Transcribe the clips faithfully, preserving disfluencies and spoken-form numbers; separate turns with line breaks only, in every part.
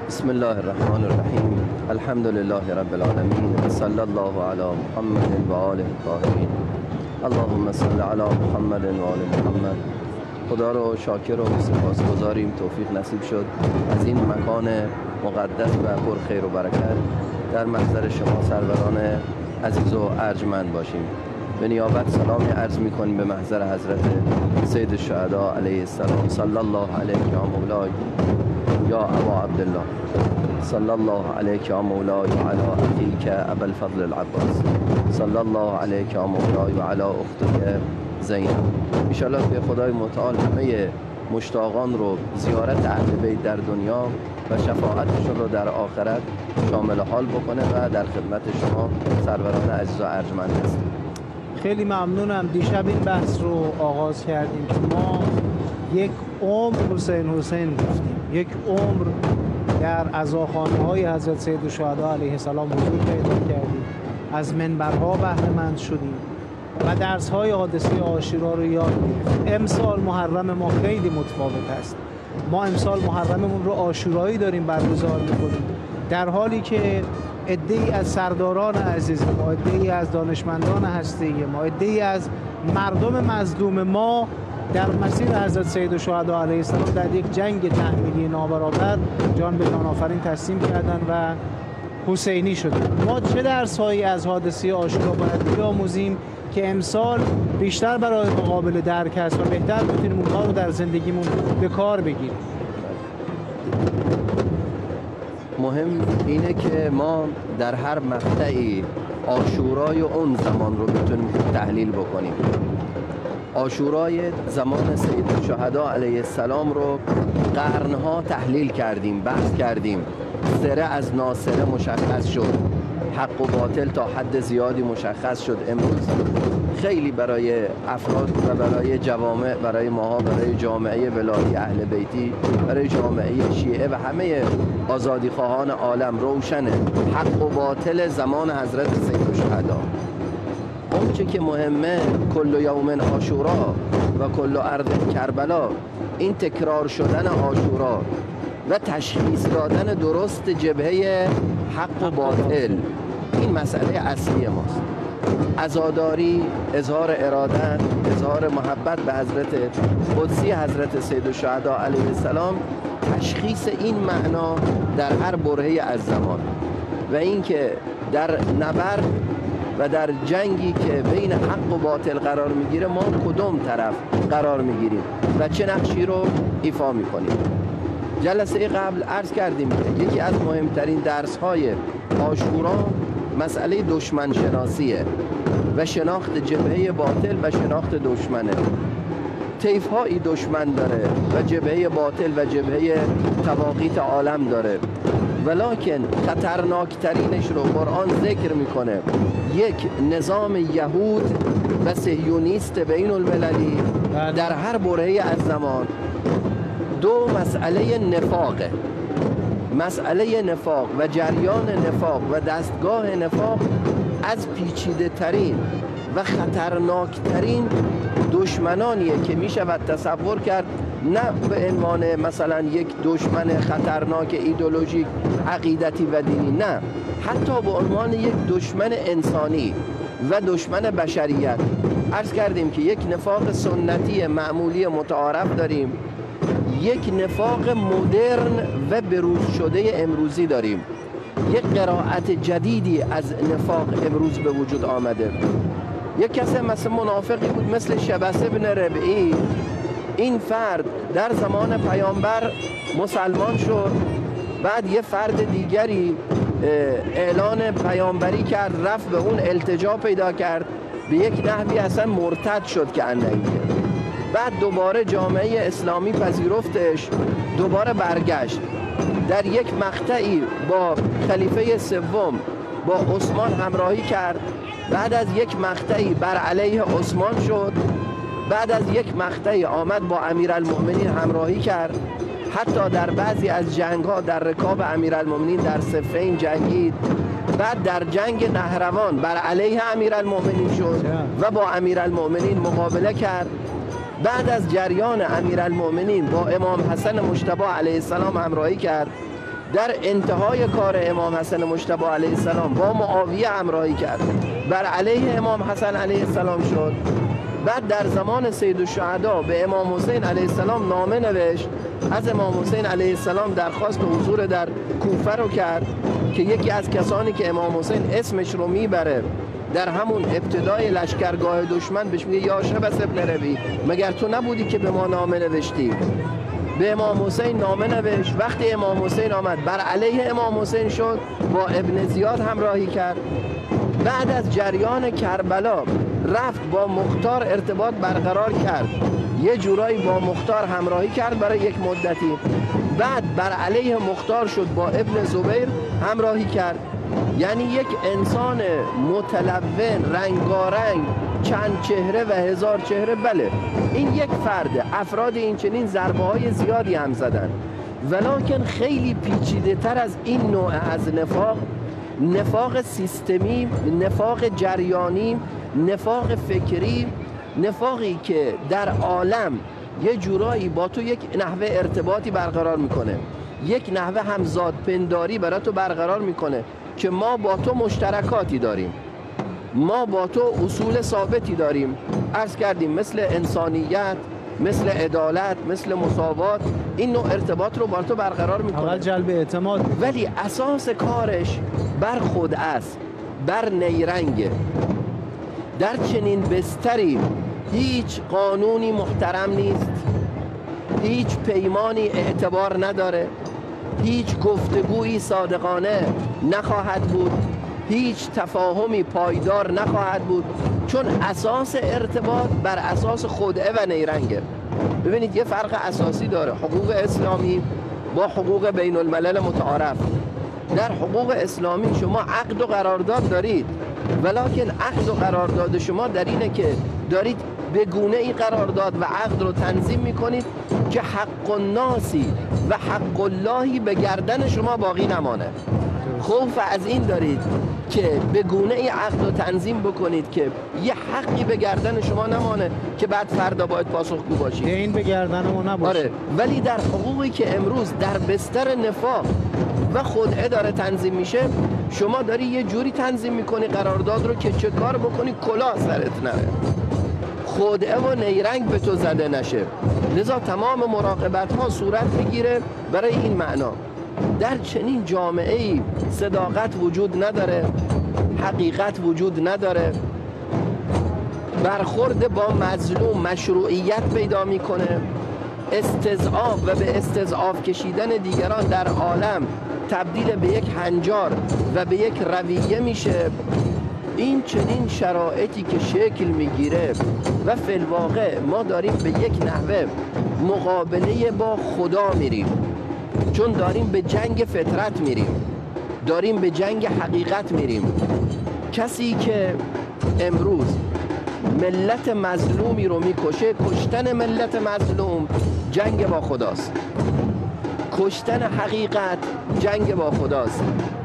بسم الله الرحمن الرحیم. الحمد لله رب العالمین. صلی الله علی محمد و آله الطاهرین. اللهم صل علی محمد و آل محمد. خدا رو شاکر و سپاسگزاریم توفیق نصیب شد از این مکان مقدس و پر خیر و برکت در محضر شما سروران عزیز و ارجمند باشیم. به نیابت سلامی عرض می کنیم به محضر حضرت سید الشهدا علیه السلام. صلی الله علیک یا مولای یا ابا عبدالله، صلی الله علیک یا مولای و علی اخیک ابا الفضل العباس، صلی الله علیک یا مولای و علی اختک زینب. انشاءالله که خدای متعال همه مشتاقان رو زیارت اهل بیت در دنیا و شفاعتشون رو در آخرت شامل حال بکنه و در خدمت شما سروران عزیز و ارجمند هستیم.
خیلی ممنونم. دیشب این بحث رو آغاز کردیم که ما یک عمر حسین حسین گفتیم، یک عمر در عزاخانه های حضرت سید الشهدا علیه السلام حضور پیدا کردیم، از منبرها بهره مند شدیم و درس های حادثه عاشورا رو یاد گرفتیم. امسال محرم ما خیلی متفاوت است. ما امسال محرممون رو عاشورایی داریم برگزار میکنیم، در حالی که عده‌ای از سرداران عزیز ما، عده‌ای از دانشمندان هسته‌ای ما، عده‌ای از مردم مظلوم ما در مسیر حضرت سید الشهدا علیه السلام در یک جنگ تحمیلی نابرابر جان به جان آفرین تسلیم کردن و حسینی شدن. ما چه درس‌هایی از حادثه عاشورا باید بیاموزیم که امسال بیشتر برای ما قابل درک است و بهتر بتونیم اونها رو در زندگیمون به کار بگیریم؟
مهم اینه که ما در هر مقطعی عاشورای اون زمان رو بتونیم تحلیل بکنیم. عاشورای زمان سید الشهدا علیه السلام رو قرنها تحلیل کردیم، بحث کردیم. سره از ناسره مشخص شد، حق و باطل تا حد زیادی مشخص شد. امروز خیلی برای افراد و برای جوامع، برای ماها، برای جامعه ولایی اهل بیتی، برای جامعه شیعه و همه آزادی خواهان عالم روشنه حق و باطل زمان حضرت سید الشهدا. اون چه که مهمه کل یوم عاشورا و کل ارض کربلا، این تکرار شدن عاشورا و تشخیص دادن درست جبهه حق و باطل، این مسئله اصلی ماست. عزاداری، اظهار ارادت، اظهار محبت به حضرت قدسی حضرت سید الشهدا علیه السلام، تشخیص این معنا در هر برهه از زمان و اینکه در نبرد و در جنگی که بین حق و باطل قرار میگیره ما کدوم طرف قرار میگیریم و چه نقشی رو ایفا میکنیم. جلسه قبل عرض کردیم که یکی از مهمترین درس‌های عاشورا مسئله دشمن شناسیه و شناخت جبهه باطل و شناخت دشمنه. طیف‌هایی دشمن داره و جبهه باطل و جبهه تواقیت عالم داره، ولکن خطرناکترینش رو قرآن ذکر میکنه. یک نظام یهود و صهیونیست بین المللی در هر برهه از زمان. دو مسئله نفاقه، مسئله نفاق و جریان نفاق و دستگاه نفاق از پیچیده ترین و خطرناک ترین دشمنانیه که می شود تصور کرد، نه به عنوان مثلا یک دشمن خطرناک ایدئولوژیک عقیدتی و دینی، نه، حتی به عنوان یک دشمن انسانی و دشمن بشریت. عرض کردیم که یک نفاق سنتی معمولی متعارف داریم، یک نفاق مدرن و بروز شده امروزی داریم. یک قرائت جدیدی از نفاق امروز به وجود آمده. یک کسی مثل منافقی بود مثل شبس بن ربعی. این فرد در زمان پیامبر مسلمان شد، بعد یه فرد دیگری اعلان پیامبری کرد، رفت به اون التجا پیدا کرد، به یک نحوی اصلا مرتد شد که انهیه. بعد دوباره جامعه اسلامی پذیرفتش، دوباره برگشت. در یک مقطعی با خلیفه سوم با عثمان همراهی کرد، بعد از یک مقطعی بر علیه عثمان شد، بعد از یک مقطعی آمد با امیرالمؤمنین همراهی کرد، حتی در بعضی از جنگ ها در رکاب امیرالمؤمنین در صفین جنگید، بعد در جنگ نهروان بر علیه امیرالمؤمنین شد و با امیرالمؤمنین مقابله کرد. بعد از جریان امیرالمؤمنین با امام حسن مجتبی علیه السلام همراهی کرد، در انتهای کار امام حسن مجتبی علیه السلام با معاویه همراهی کرد، بر علیه امام حسن علیه السلام شد. بعد در زمان سید الشهدا به امام حسین علیه السلام نامه نوشت، از امام حسین علیه السلام درخواست حضور در کوفه رو کرد که یکی از کسانی که امام حسین اسمش رو میبره در همون ابتدای لشکرگاه دشمن بهش میگه یا شبس ابن ربی، مگر تو نبودی که به ما نامه نوشتی؟ به امام حسین نامه نوشت. وقتی امام حسین آمد بر علیه امام حسین شد، با ابن زیاد همراهی کرد. بعد از جریان کربلا رفت با مختار ارتباط برقرار کرد، یه جورایی با مختار همراهی کرد برای یک مدتی. بعد بر علیه مختار شد، با ابن زبیر همراهی کرد. یعنی یک انسان متلون، رنگارنگ، چند چهره و هزار چهره. بله این یک فرد، افراد این چنین ضربه های زیادی هم زدن، ولکن خیلی پیچیده تر از این نوع از نفاق، نفاق سیستمی، نفاق جریانی، نفاق فکری، نفاقی که در عالم یه جورایی با تو یک نحوه ارتباطی برقرار میکنه، یک نحوه همزاد پنداری برای تو برقرار میکنه که ما با تو مشترکاتی داریم، ما با تو اصول ثابتی داریم، عرض کردیم مثل انسانیت، مثل عدالت، مثل مساوات. این نوع ارتباط رو با تو برقرار میکنه،
اول جلب اعتماد،
ولی اساس کارش بر خود است، بر نیرنگه. در چنین بستری هیچ قانونی محترم نیست، هیچ پیمانی اعتبار نداره، هیچ گفتگویی صادقانه نخواهد بود، هیچ تفاهمی پایدار نخواهد بود، چون اساس ارتباط بر اساس خدعه و نیرنگه. ببینید یه فرق اساسی داره حقوق اسلامی با حقوق بین الملل متعارف. در حقوق اسلامی شما عقد و قرارداد دارید، ولکن عقد و قرارداد شما در اینه که دارید به گونه ای قرارداد و عقد رو تنظیم میکنید که حق الناسی و حق اللهی به گردن شما باقی نمانه. خوف از این دارید که به گونه ای عقد رو تنظیم بکنید که یه حقی به گردن شما نمانه که بعد فردا باید پاسخگو باشید.
این به گردن ما نباشه.
آره، ولی در حقوقی که امروز در بستر نفاق و خدعه داره تنظیم میشه، شما داری یه جوری تنظیم میکنی قرارداد رو که چه کار بکنی کلاه سرت نره، خدعه و نیرنگ به تو زده نشه. لذا تمام مراقبت ها صورت میگیره برای این معنا. در چنین جامعه‌ای صداقت وجود نداره، حقیقت وجود نداره، برخورد با مظلوم مشروعیت پیدا میکنه، استضعاف و به استضعاف کشیدن دیگران در عالم تبدیل به یک هنجار و به یک رویه میشه. این چنین شرایطی که شکل میگیره و فی الواقع ما داریم به یک نحوه مقابله با خدا میریم، چون داریم به جنگ فطرت میریم، داریم به جنگ حقیقت میریم. کسی که امروز ملت مظلومی رو میکشه، کشتن ملت مظلوم جنگ با خداست، کشتن حقیقت جنگ با خداست،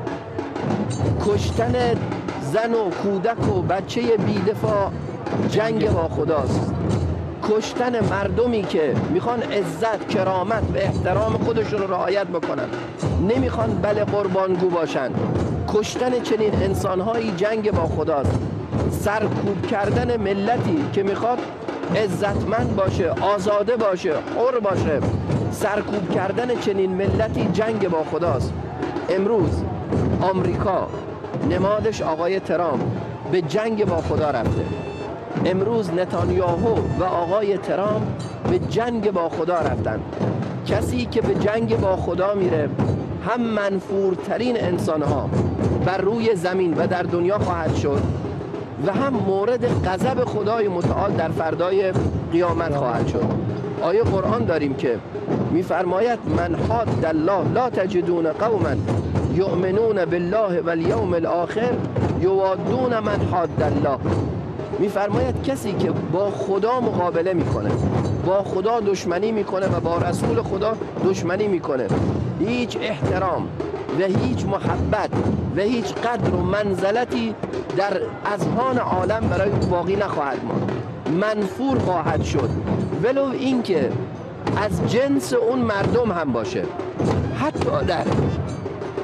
کشتن زن و کودک و بچه بیدفاع جنگ با خداست، کشتن مردمی که میخوان عزت، کرامت و احترام خودشون رو رعایت بکنن، نمیخوان بله قربانگو باشن، کشتن چنین انسانهایی جنگ با خداست. سرکوب کردن ملتی که میخواد عزتمند باشه، آزاده باشه، حر باشه، سرکوب کردن چنین ملتی جنگ با خداست. امروز آمریکا نمادش آقای ترامپ به جنگ با خدا رفته. امروز نتانیاهو و آقای ترامپ به جنگ با خدا رفتن. کسی که به جنگ با خدا میره هم منفورترین انسانها بر روی زمین و در دنیا خواهد شد و هم مورد غضب خدای متعال در فردای قیامت خواهد شد. آیه قرآن داریم که میفرماید من حاد الله لا تجدون قوما یؤمنون بالله والیوم الاخر یوادون من حاد الله. میفرماید کسی که با خدا مقابله میکنه، با خدا دشمنی میکنه و با رسول خدا دشمنی میکنه، هیچ احترام و هیچ محبت و هیچ قدر و منزلتی در اذهان عالم برای او باقی نخواهد ماند، منفور خواهد شد، ولو اینکه از جنس اون مردم هم باشه. حتی در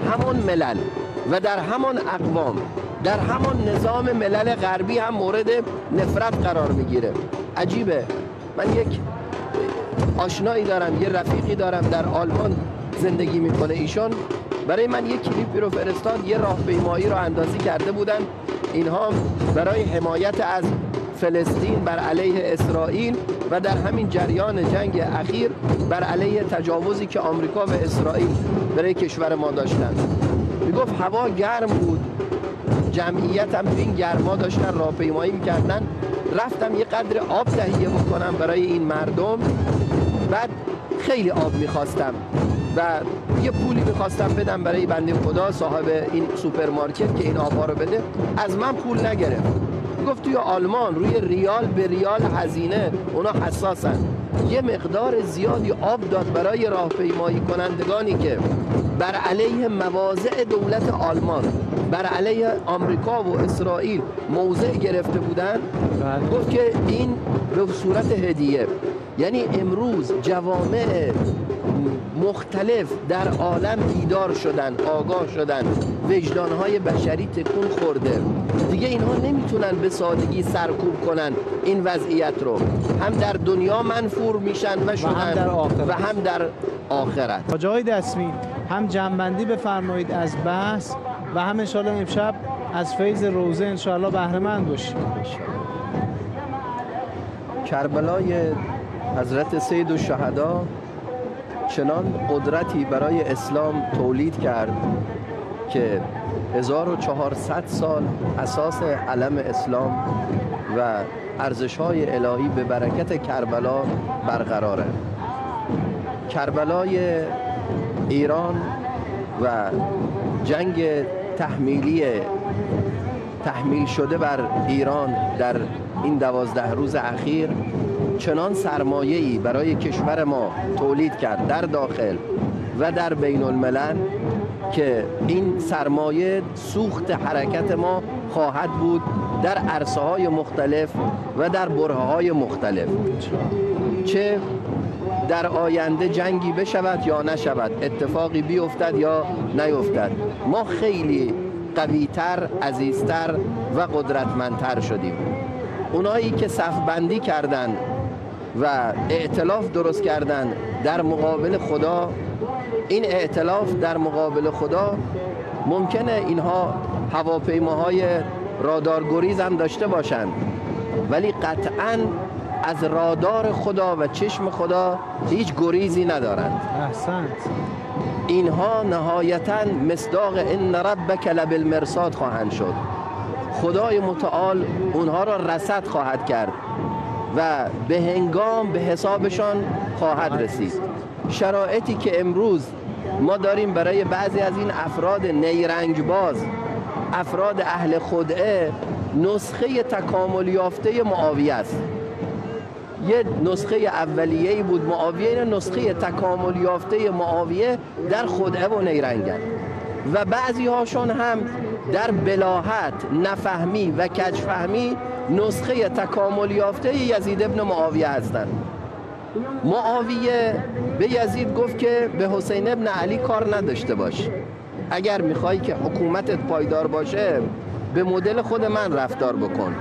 همان ملل و در همان اقوام، در همان نظام ملل غربی هم مورد نفرت قرار میگیره. عجیبه. من یک آشنایی دارم، یه رفیقی دارم در آلمان زندگی میکنه. ایشون برای من یک کلیپی رو فرستاد، یه راهپیمایی رو اندازی کرده بودن اینها برای حمایت از فلسطین بر علیه اسرائیل و در همین جریان جنگ اخیر بر علیه تجاوزی که آمریکا و اسرائیل برای کشور ما داشتن. میگفت هوا گرم بود، جمعیت هم این گرما داشتن راهپیمایی میکردن. رفتم یه قدر آب تهیه بکنم برای این مردم، بعد خیلی آب میخواستم و یه پولی میخواستم بدم برای بنده خدا صاحب این سوپرمارکت که این آبها رو بده، از من پول نگرفت. گفت توی آلمان روی ریال به ریال هزینه اونا حساسن، یه مقدار زیادی آب داد برای راهپیمایی کنندگانی که بر علیه مواضع دولت آلمان، بر علیه آمریکا و اسرائیل موضع گرفته بودن. گفت که این به صورت هدیه. یعنی امروز جوامع مختلف در عالم بیدار شدن، آگاه شدن، وجدانهای بشری تکون خورده. دیگه اینها نمیتونن به سادگی سرکوب کنن این وضعیت رو. هم در دنیا منفور میشن و شدن
و هم در آخرت,
و هم در آخرت.
جای دسمی هم جنبندی بفرمایید از بحث و هم انشاءالله امشب از فیض روزه انشاءالله بهره مند باشیم.
کربلای حضرت سید الشهدا چنان قدرتی برای اسلام تولید کرد که هزار و چهارصد سال اساس علم اسلام و ارزش‌های الهی به برکت کربلا برقراره. کربلای ایران و جنگ تحمیلی تحمیل شده بر ایران در این دوازده روز اخیر چنان سرمایه‌ای برای کشور ما تولید کرد در داخل و در بین الملل که این سرمایه سوخت حرکت ما خواهد بود در عرصه‌های مختلف و در برهه‌های مختلف، چه در آینده جنگی بشود یا نشود، اتفاقی بیفتد یا نیفتد، ما خیلی قوی‌تر، عزیزتر و قدرتمندتر شدیم. اونایی که صف بندی کردن و ائتلاف درست کردن در مقابل خدا، این ائتلاف در مقابل خدا ممکنه اینها هواپیماهای رادارگریز هم داشته باشند، ولی قطعاً از رادار خدا و چشم خدا هیچ گریزی ندارند.
احسنت.
اینها نهایتاً مصداق ان ربک لبالمرصاد خواهند شد. خدای متعال اونها را رصد خواهد کرد و به هنگام به حسابشان خواهد رسید. شرایطی که امروز ما داریم برای بعضی از این افراد نیرنج باز، افراد اهل خدعه، نسخه تکامل یافته معاویه است. یه نسخه اولیه‌ای بود معاویه، نسخه تکامل یافته معاویه در خدعه و نیرنگن و بعضی هاشون هم در بلاهت، نفهمی و کجفهمی نسخه تکامل یافته یزید ابن معاویه هستند. معاویه به یزید گفت که به حسین ابن علی کار نداشته باش، اگر میخوای که حکومتت پایدار باشه به مدل خود من رفتار بکن.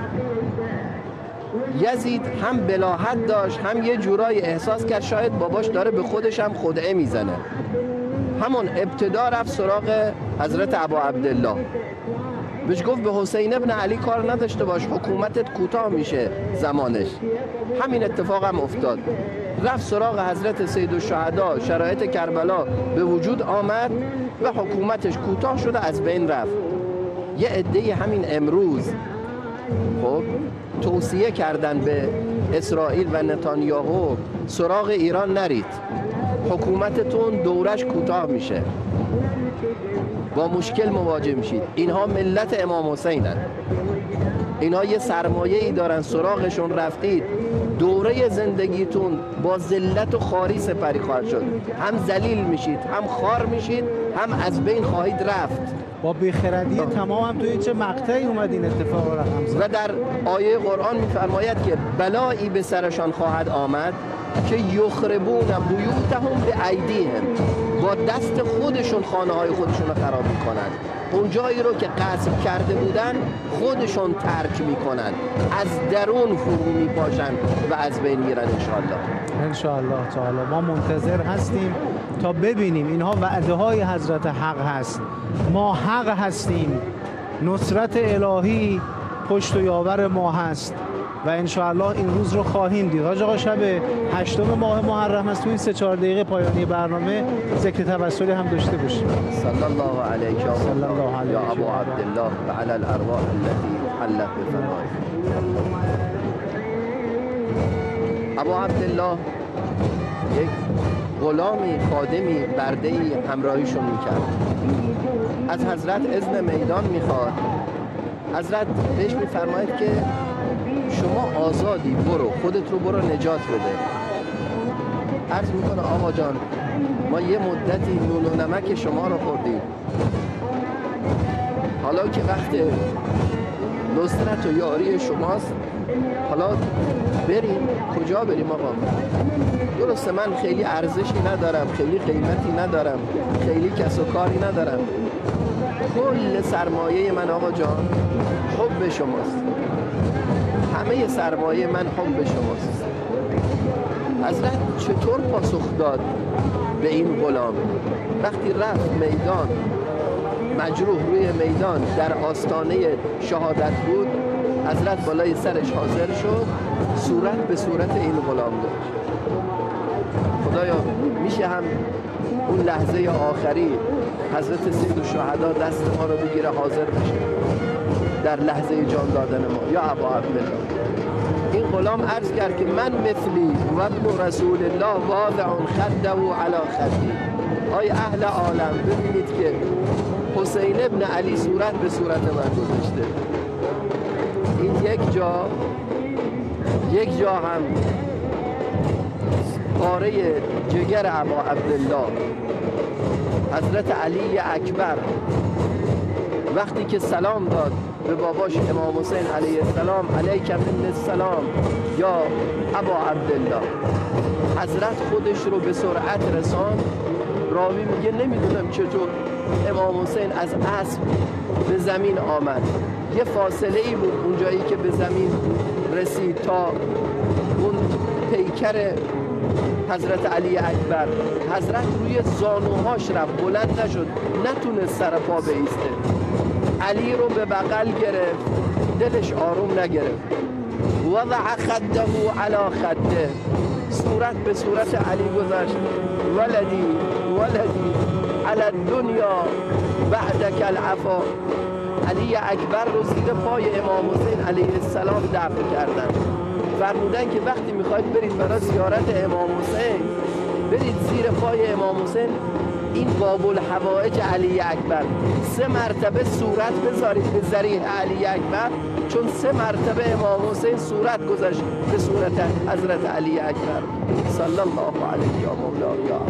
یزید هم بلاهت داشت، هم یه جورای احساس کرد شاید باباش داره به خودش هم خدعه میزنه. همون ابتدا رفت سراغ حضرت ابا عبدالله، بهش گفت به حسین ابن علی کار نداشته باش، حکومتت کوتاه میشه زمانش. همین اتفاق هم افتاد. رفت سراغ حضرت سید الشهدا، شرایط کربلا به وجود آمد و حکومتش کوتاه شده، از بین رفت. یه عده همین امروز خب توصیه کردن به اسرائیل و نتانیاهو سراغ ایران نرید، حکومتتون دورش کوتاه میشه، با مشکل مواجه میشید. اینها ملت امام حسینن، اینها یه سرمایه ای دارن، سراغشون رفتید دوره زندگیتون با ذلت و خواری سپری خواهد شد. هم ذلیل میشید، هم خوار میشید، هم از بین خواهید رفت.
با بیخردی تمام هم توی چه مقطعی اومد این اتفاق رقم زد.
و در آیه قرآن میفرماید که بلایی به سرشان خواهد آمد که یخربون بیوتهم به ایدیهم، با دست خودشون خانه های خودشون رو خراب میکنن. اون جایی رو که غصب کرده بودن خودشون ترک میکنن، از درون فرو میپاشن و از بین میرن انشاءالله.
انشاءالله تعالی ما منتظر هستیم تا ببینیم. اینها وعده های حضرت حق هست، ما حق هستیم، نصرت الهی پشت و یاور ما هست و انشاءالله این روز رو خواهیم دید. حاج آقا شب هشتم ماه محرم است، توی سه چهار دقیقه پایانی برنامه ذکر توسلی هم داشته باشیم.
صلی الله علیک یا
صلی الله علیک
یا ابو عبدالله و علی الارواح التي حلت بفنائک. ابو عبدالله یک غلامی، خادمی، برده‌ای همراهیشون میکرد. از حضرت اذن میدان میخواد. حضرت بهش میفرماید که شما آزادی، برو خودت رو برو نجات بده. عرض میکنه آقا جان ما یه مدتی نون و نمک شما رو خوردیم، حالا که وقت نصرت و یاری شماست حالا بریم. کجا بریم آقا؟ درسته من خیلی ارزشی ندارم، خیلی قیمتی ندارم، خیلی کس و کاری ندارم، کل سرمایه من آقا جان حب شماست، همه سرمایه من حب شماست. حضرت چطور پاسخ داد به این غلام؟ وقتی رفت میدان، مجروح روی میدان در آستانه شهادت بود، حضرت بالای سرش حاضر شد، صورت به صورت این غلام داشت. خدایا میشه هم اون لحظه آخری حضرت سید الشهدا دست ما رو بگیره حاضر بشه در لحظه جان دادن ما؟ یا ابا عبدالله. این غلام عرض کرد که من مثلی و ابن رسول الله واضع خده علی خدی. آی اهل عالم ببینید که حسین ابن علی صورت به صورت من گذاشته. این یک جا یک جا هم پاره جگر ابا عبدالله حضرت علی اکبر وقتی که سلام داد به باباش امام حسین علیه السلام، علیک من السلام یا ابا عبدالله، حضرت خودش رو به سرعت رساند. راوی میگه نمیدونم چطور امام حسین از اسب به زمین آمد، یه فاصله ای بود اونجایی که به زمین رسید تا اون پیکر حضرت علی اکبر. حضرت روی زانوهاش رفت، بلند نشد، نتونست سر پا بایسته. علی رو به بغل گرفت، دلش آروم نگرفت. وضع خده علی خده، صورت به صورت علی گذاشت. ولدی ولدی علی الدنیا بعدک العفا. علی اکبر رو زیر پای امام حسین علیه السلام دفن کردن. فرمودن که وقتی میخواید برید برای زیارت امام حسین، برید زیر پای امام حسین، این باب الحوائج علی اکبر، سه مرتبه صورت بذارید به ذریح علی اکبر، چون سه مرتبه امام حسین صورت گذاشت به صورت حضرت علی اکبر. صلی الله علیه یا مولا یا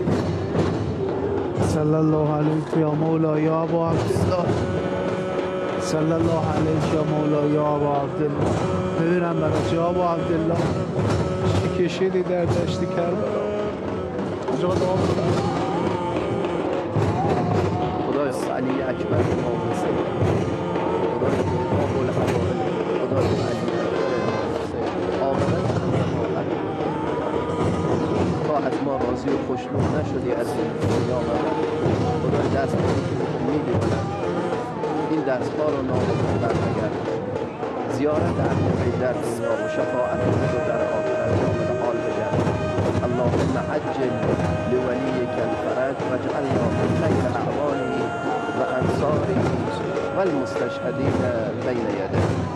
صلی الله علیه یا مولا یا ابا عبدالله. صلی الله علیه یا مولا یا ابا عبدالله. ببینم برای یا ابا عبدالله چی کشیدی در دشت کربلا. جا دعا کنم
خدای علی اکبر امام حسین، خدای باب الحوائج، خدای علی اکبر امام حسین، عاقبت تا از ما راضی و خوشنود نشدی از این دنیا مدد. خدای دست امیدی بلند، این دستها رو نامون برنگرد، زیارت اهل بیت در دنیا و شفاعت رو در آخرت جامل حال بگرد. اللهم عجل لولیک الفرج واجعلنا من خیر اعوانه و انصاره و المستشهدین بین یدیک.